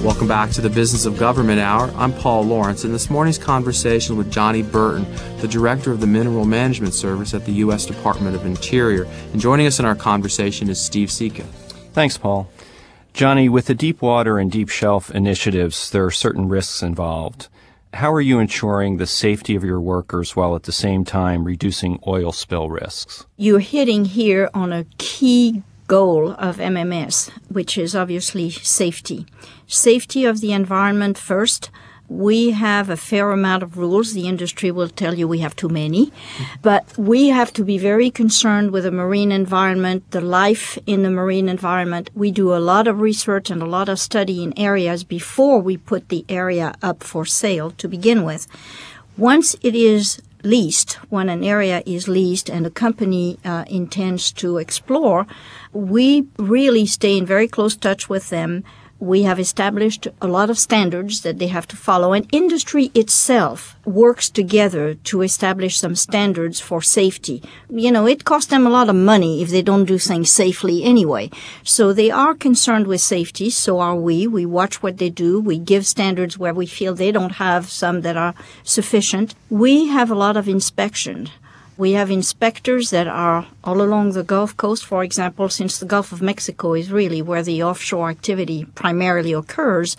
Welcome back to the Business of Government Hour. I'm Paul Lawrence, and this morning's conversation with Johnny Burton, the Director of the Mineral Management Service at the U.S. Department of Interior. And joining us in our conversation is Steve Sika. Thanks, Paul. Johnny, with the deep water and deep shelf initiatives, there are certain risks involved. How are you ensuring the safety of your workers while at the same time reducing oil spill risks? You're hitting here on a key goal of MMS, which is obviously safety. Safety of the environment first. We have a fair amount of rules. The industry will tell you we have too many. But we have to be very concerned with the marine environment, the life in the marine environment. We do a lot of research and a lot of study in areas before we put the area up for sale to begin with. Once it is leased, when an area is leased and a company intends to explore, we really stay in very close touch with them. We have established a lot of standards that they have to follow, and industry itself works together to establish some standards for safety. You know, it costs them a lot of money if they don't do things safely anyway. So they are concerned with safety, so are we. We watch what they do. We give standards where we feel they don't have some that are sufficient. We have a lot of inspection. We have inspectors that are all along the Gulf Coast, for example, since the Gulf of Mexico is really where the offshore activity primarily occurs.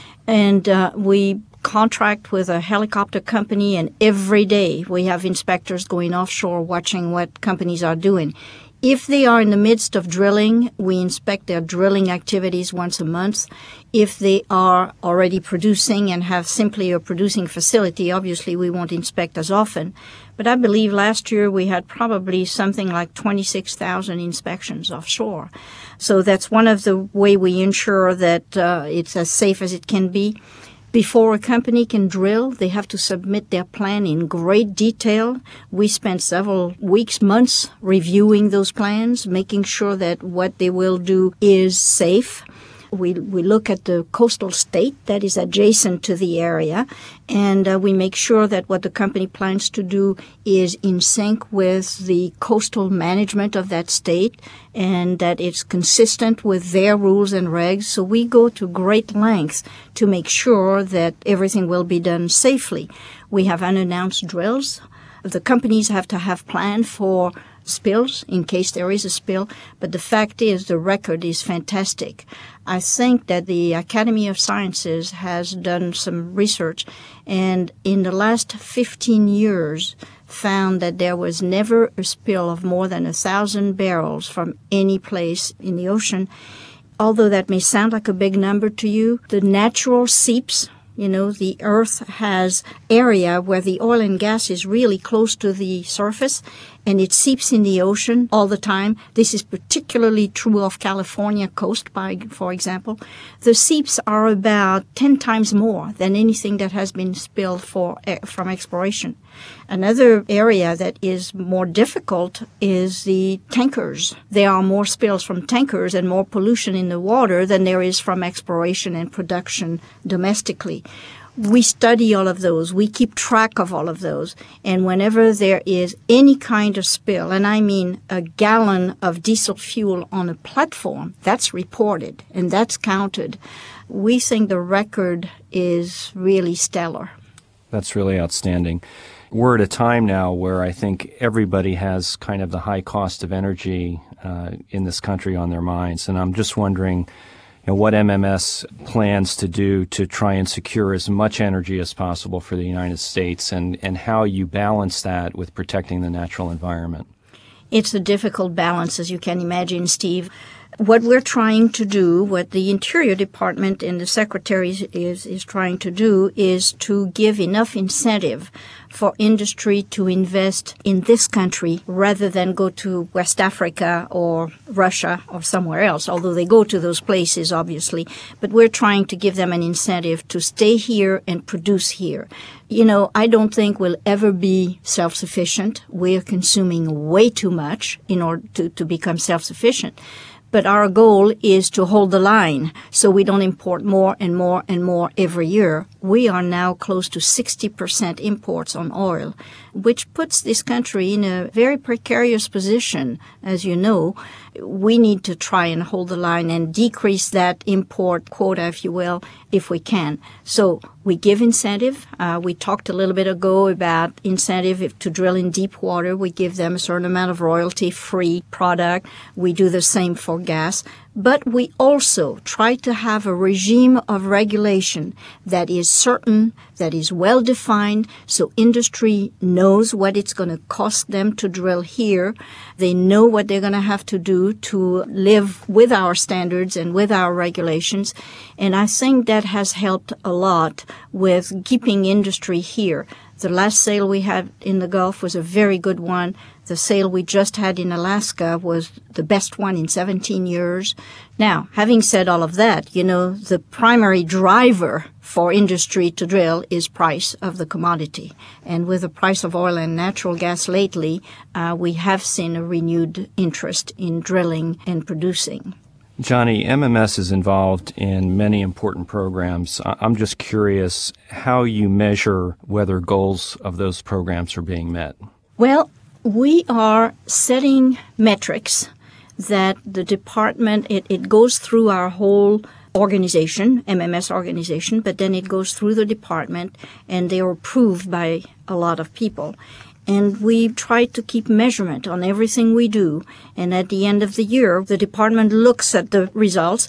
And we contract with a helicopter company, and every day we have inspectors going offshore watching what companies are doing. If they are in the midst of drilling, we inspect their drilling activities once a month. If they are already producing and have simply a producing facility, obviously we won't inspect as often. But I believe last year we had probably something like 26,000 inspections offshore. So that's one of the way we ensure that it's as safe as it can be. Before a company can drill, they have to submit their plan in great detail. We spent several weeks, months reviewing those plans, making sure that what they will do is safe. We look at the coastal state that is adjacent to the area, and we make sure that what the company plans to do is in sync with the coastal management of that state and that it's consistent with their rules and regs. So we go to great lengths to make sure that everything will be done safely. We have unannounced drills. The companies have to have planned for spills in case there is a spill, but the fact is the record is fantastic. I think that the Academy of Sciences has done some research, and in the last 15 years found that there was never a spill of more than 1,000 barrels from any place in the ocean. Although that may sound like a big number to you, the natural seeps. You know, the earth has area where the oil and gas is really close to the surface, and it seeps in the ocean all the time. This is particularly true of California coast, for example. The seeps are about 10 times more than anything that has been spilled from exploration. Another area that is more difficult is the tankers. There are more spills from tankers and more pollution in the water than there is from exploration and production domestically. We study all of those. We keep track of all of those. And whenever there is any kind of spill, and I mean a gallon of diesel fuel on a platform, that's reported and that's counted. We think the record is really stellar. That's really outstanding. We're at a time now where I think everybody has kind of the high cost of energy in this country on their minds. And I'm just wondering, what MMS plans to do to try and secure as much energy as possible for the United States, and how you balance that with protecting the natural environment. It's a difficult balance, as you can imagine, Steve. What we're trying to do, what the Interior Department and the Secretary is trying to do, is to give enough incentive for industry to invest in this country rather than go to West Africa or Russia or somewhere else, although they go to those places, obviously. But we're trying to give them an incentive to stay here and produce here. You know, I don't think we'll ever be self-sufficient. We're consuming way too much in order to become self-sufficient. But our goal is to hold the line so we don't import more and more and more every year. We are now close to 60% imports on oil, which puts this country in a very precarious position, as you know. we need to try and hold the line and decrease that import quota, if you will, if we can. So we give incentive. We talked a little bit ago about incentive to drill in deep water. We give them a certain amount of royalty-free product. We do the same for gas. But we also try to have a regime of regulation that is certain, that is well-defined, so industry knows what it's going to cost them to drill here. They know what they're going to have to do to live with our standards and with our regulations. And I think that has helped a lot with keeping industry here. The last sale we had in the Gulf was a very good one. The sale we just had in Alaska was the best one in 17 years. Now, having said all of that, the primary driver for industry to drill is price of the commodity. And with the price of oil and natural gas lately, we have seen a renewed interest in drilling and producing. Johnny, MMS is involved in many important programs. I'm just curious how you measure whether goals of those programs are being met. Well, we are setting metrics that the department, it goes through our whole organization, MMS organization, but then it goes through the department and they are approved by a lot of people. And we try to keep measurement on everything we do. And at the end of the year, the department looks at the results.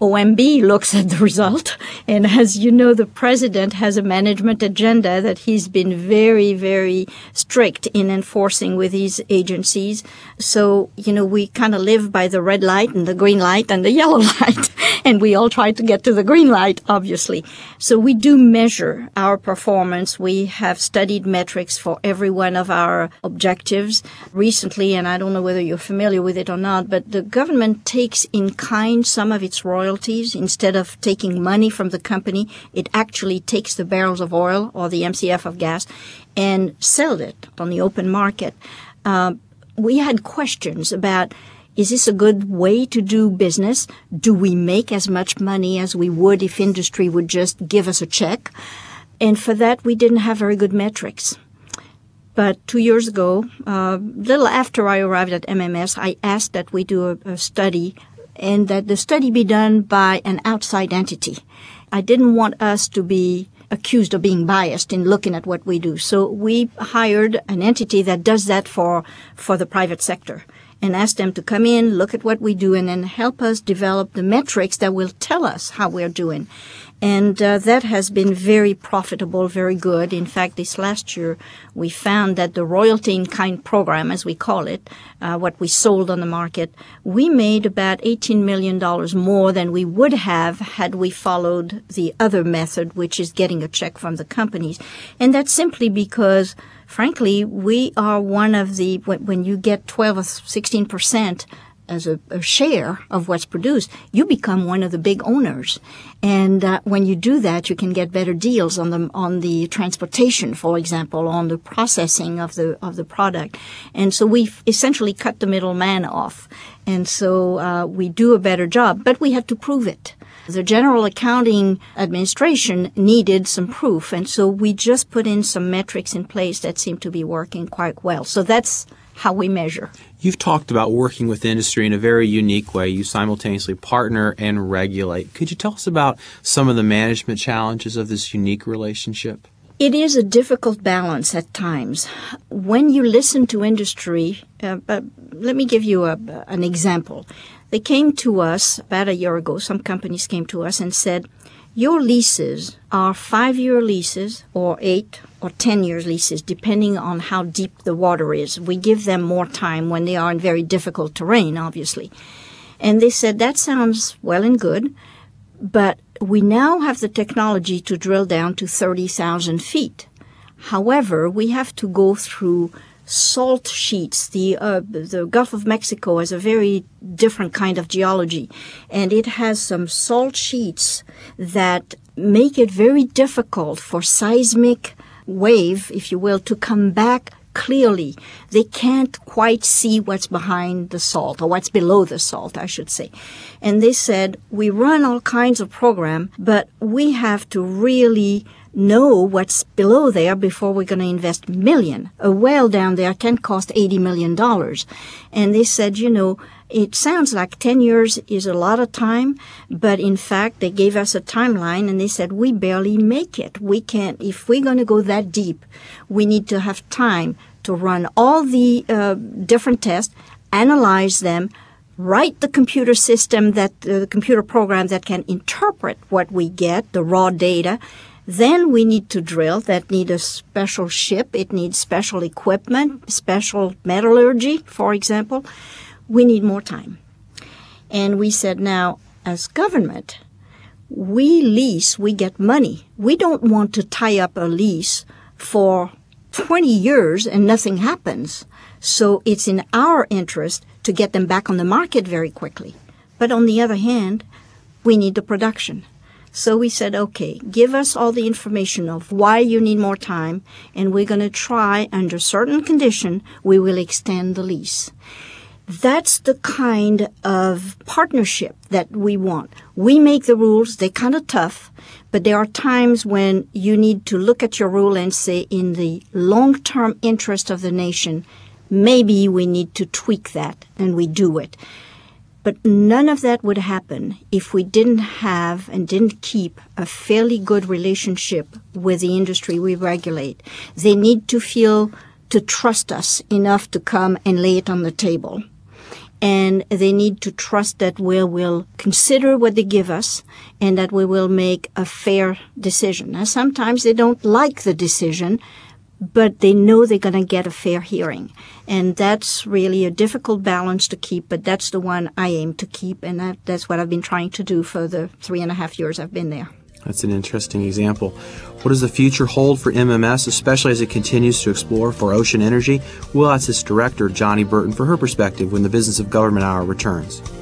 OMB looks at the result. And as you know, the president has a management agenda that he's been very, very strict in enforcing with these agencies. So, we kind of live by the red light and the green light and the yellow light. And we all try to get to the green light, obviously. So we do measure our performance. We have studied metrics for every one of our objectives recently, and I don't know whether you're familiar with it or not, but the government takes in kind some of its royalties. Instead of taking money from the company, it actually takes the barrels of oil or the MCF of gas and sells it on the open market. We had questions about, is this a good way to do business? Do we make as much money as we would if industry would just give us a check? And for that, we didn't have very good metrics. But 2 years ago, a little after I arrived at MMS, I asked that we do a study and that the study be done by an outside entity. I didn't want us to be accused of being biased in looking at what we do. So we hired an entity that does that for the private sector, and ask them to come in, look at what we do, and then help us develop the metrics that will tell us how we're doing. And that has been very profitable, very good. In fact, this last year, we found that the royalty in kind program, as we call it, what we sold on the market, we made about $18 million more than we would have had we followed the other method, which is getting a check from the companies. And that's simply because, frankly, we are one of the, when you get 12 or 16% as a share of what's produced, you become one of the big owners. And when you do that, you can get better deals on the transportation, for example, on the processing of the product. And so we've essentially cut the middleman off. And so we do a better job, but we had to prove it. The General Accounting Administration needed some proof, and so we just put in some metrics in place that seem to be working quite well. So that's how we measure. You've talked about working with industry in a very unique way. You simultaneously partner and regulate. Could you tell us about some of the management challenges of this unique relationship? It is a difficult balance at times. When you listen to industry, let me give you an example. They came to us about a year ago, some companies came to us and said, your leases are 5-year leases or 8 or 10 years leases, depending on how deep the water is. We give them more time when they are in very difficult terrain, obviously. And they said, that sounds well and good, but we now have the technology to drill down to 30,000 feet. However, we have to go through salt sheets. The Gulf of Mexico has a very different kind of geology, and it has some salt sheets that make it very difficult for seismic wave, if you will, to come back clearly. They can't quite see what's behind the salt, or what's below the salt, I should say. And they said, we run all kinds of program, but we have to really know what's below there before we're going to invest $1 million. A well down there can cost $80 million. And they said, It sounds like 10 years is a lot of time, but in fact, they gave us a timeline and they said, we barely make it. We can't, if we're going to go that deep, we need to have time to run all the different tests, analyze them, write the computer system the computer program that can interpret what we get, the raw data. Then we need to drill. That need a special ship. It needs special equipment, special metallurgy, for example. We need more time. And we said, now, as government, we lease, we get money. We don't want to tie up a lease for 20 years and nothing happens. So it's in our interest to get them back on the market very quickly. But on the other hand, we need the production. So we said, okay, give us all the information of why you need more time, and we're going to try, under certain condition, we will extend the lease. That's the kind of partnership that we want. We make the rules. They're kind of tough, but there are times when you need to look at your rule and say, in the long-term interest of the nation, maybe we need to tweak that, and we do it. But none of that would happen if we didn't have and didn't keep a fairly good relationship with the industry we regulate. They need to trust us enough to come and lay it on the table. And they need to trust that we will consider what they give us and that we will make a fair decision. Now, sometimes they don't like the decision, but they know they're going to get a fair hearing. And that's really a difficult balance to keep, but that's the one I aim to keep, and that's what I've been trying to do for the 3.5 years I've been there. That's an interesting example. What does the future hold for MMS, especially as it continues to explore for ocean energy? We'll ask its director, Johnny Burton, for her perspective when the Business of Government Hour returns.